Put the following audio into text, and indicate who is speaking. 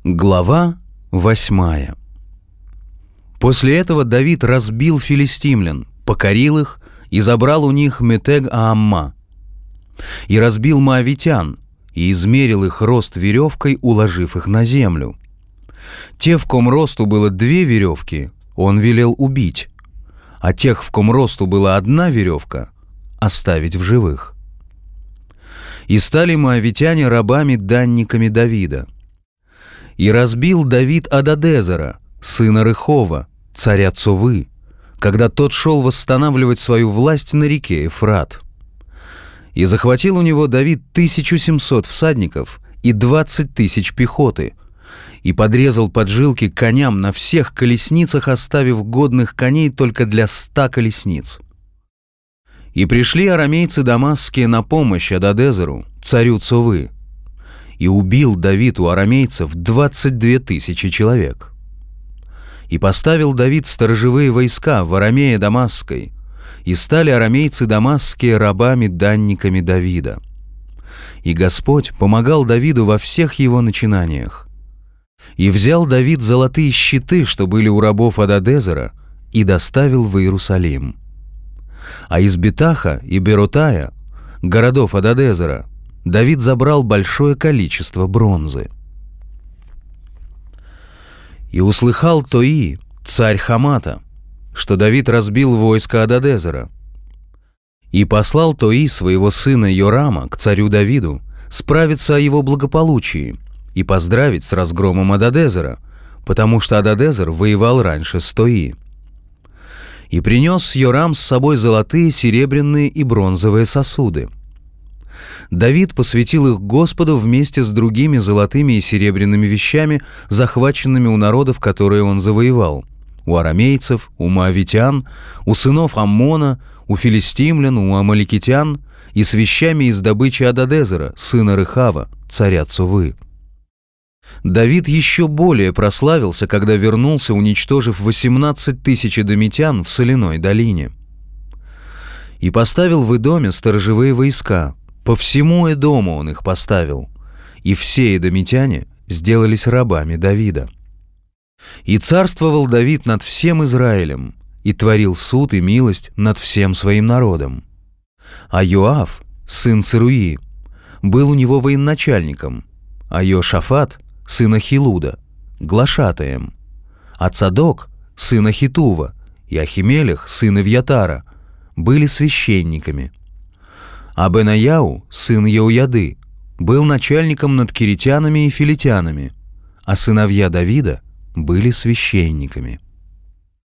Speaker 1: Глава 8. После этого Давид разбил филистимлян, покорил их и забрал у них Метег-Аамма. И разбил моавитян, и измерил их рост веревкой, уложив их на землю. Те, в ком росту было 2 веревки, он велел убить, а тех, в ком росту была 1 веревка, оставить в живых. И стали моавитяне рабами-данниками Давида. И разбил Давид Ададезера, сына Рехова, царя Цовы, когда тот шел восстанавливать свою власть на реке Ефрат. И захватил у него Давид 1700 всадников и 20 000 пехоты, и подрезал поджилки коням на всех колесницах, оставив годных коней только для 100 колесниц. И пришли арамейцы дамасские на помощь Ададезеру, царю Цовы, и убил Давид у арамейцев 22 000 человек. И поставил Давид сторожевые войска в Арамее Дамасской, и стали арамейцы дамасские рабами-данниками Давида. И Господь помогал Давиду во всех его начинаниях. И взял Давид золотые щиты, что были у рабов Ададезера, и доставил в Иерусалим. А из Бетаха и Беротая, городов Ададезера, Давид забрал большое количество бронзы. И услыхал Тои, царь Хамата, что Давид разбил войско Ададезера. И послал Тои своего сына Йорама к царю Давиду справиться о его благополучии и поздравить с разгромом Ададезера, потому что Ададезер воевал раньше с Тои. И принес Йорам с собой золотые, серебряные и бронзовые сосуды. Давид посвятил их Господу вместе с другими золотыми и серебряными вещами, захваченными у народов, которые он завоевал: у арамейцев, у моавитян, у сынов Аммона, у филистимлян, у амаликитян, и с вещами из добычи Ададезера, сына Рехава, царя Цовы. Давид еще более прославился, когда вернулся, уничтожив 18 000 эдомитян в соляной долине. И поставил в Эдоме сторожевые войска. По всему Эдому он их поставил, и все эдомитяне сделались рабами Давида. И царствовал Давид над всем Израилем, и творил суд и милость над всем своим народом. А Йоав, сын Церуи, был у него военачальником, а Йошафат, сын Ахилуда, глашатаем, а Цадок, сын Ахитува, и Ахимелех, сын Ивьятара, были священниками. А Бенаяу, сын Еуяды, был начальником над киритянами и филитянами, а сыновья Давида были священниками.